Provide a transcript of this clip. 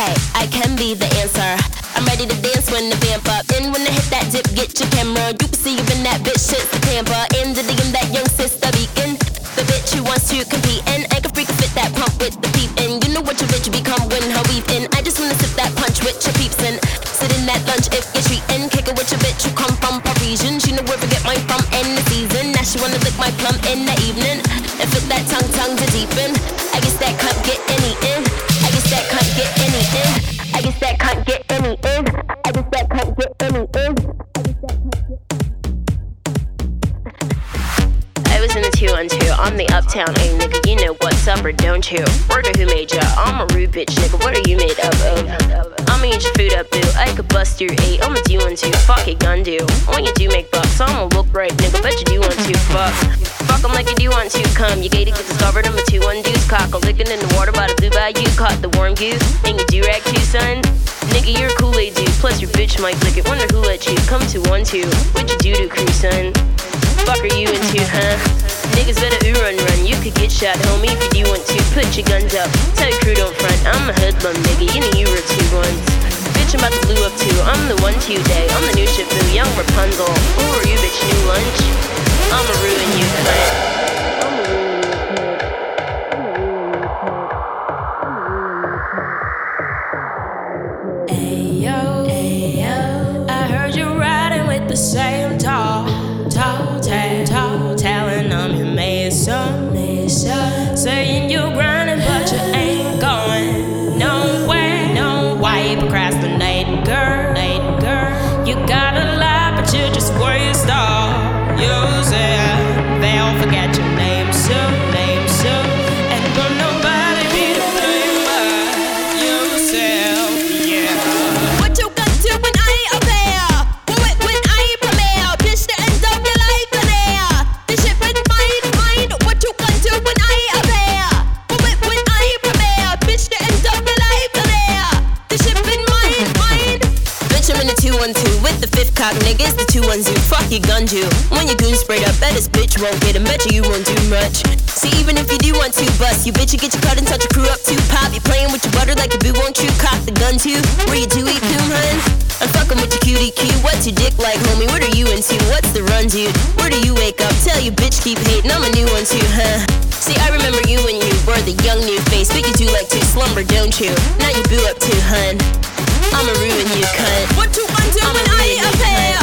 Hey, I can be the answer. I'm ready to dance when the vamp up. Then when I hit that dip, get your camera. You can see even that bitch shit's the tamper. In the DM, that young sister beacon. The bitch who wants to compete and I can freak fit that pump with the peep in. You know what your bitch become when her weave in. I just wanna sip that punch with your peeps in. Sit in that lunch if you're treating. Kick it with your bitch who come from Parisian. She know where to get mine from in the season. Now she wanna lick my plum in the evening and fit that tongue to deepen. I guess that can't get any in. I guess that can't get any in. I guess that can't get any in. I guess that can't get any in. I was in the 212 on the uptown, hey nigga, you know what's up or don't you? Word of who made ya? I'm a rude bitch, nigga, what are you made up of? I'ma eat your food up, boo, I could bust your 8, I'ma do one too, fuck it, gun do. When you do make bucks, I'ma look right, nigga, bet you do want to, fuck. Fuck 'em like you do want to, come, you gated, get discovered, I'm a 2-1-deuce, cock, a lickin' in the water by the blue bayou, caught the warm goose, and you do-rag too, son? Nigga, you're a Kool-Aid dude, plus your bitch might lick it, wonder who let you, come to 1-2, what you do to crew, son? Fuck are you into, huh? Niggas better run. You could get shot, homie, if you do want to. Put your guns up, tell your crew don't front. I'm a hoodlum, nigga, you know you were 2 once. Bitch, I'm about to blue up too. I'm the 1-2 day. I'm the new ship boo, young Rapunzel. Who are you, bitch? New lunch? I'ma ruin you, cunt. The same tall talent, I'm your mason. Saying you're grinding, but you ain't going nowhere. No, why you procrastinating, girl? You got a lot, but you just waste all yourself. They'll forget your name soon. And will nobody be the same but yourself, yeah. What you gonna do when I ain't up there? With the 5th cock, niggas, the 2-1-2, fuck your gun you. When your goon sprayed up, bet this bitch won't get him, bet you won't do much. See, even if you do want to bust, you bitch, you get your cut and touch your crew up too. Pop, you playing with your butter like a boo, won't you cock the gun too? Where you do eat coon, hun? I'm fucking with your cutie cue, what's your dick like, homie? What are you into? What's the run, dude? Where do you wake up? Tell you bitch keep hating, I'm a new one too, huh? See, I remember you when you were the young new face, but you do like to slumber, don't you? Now you boo up too, hun. I'ma ruin you, cunt. What you gonna do when I ain't up here?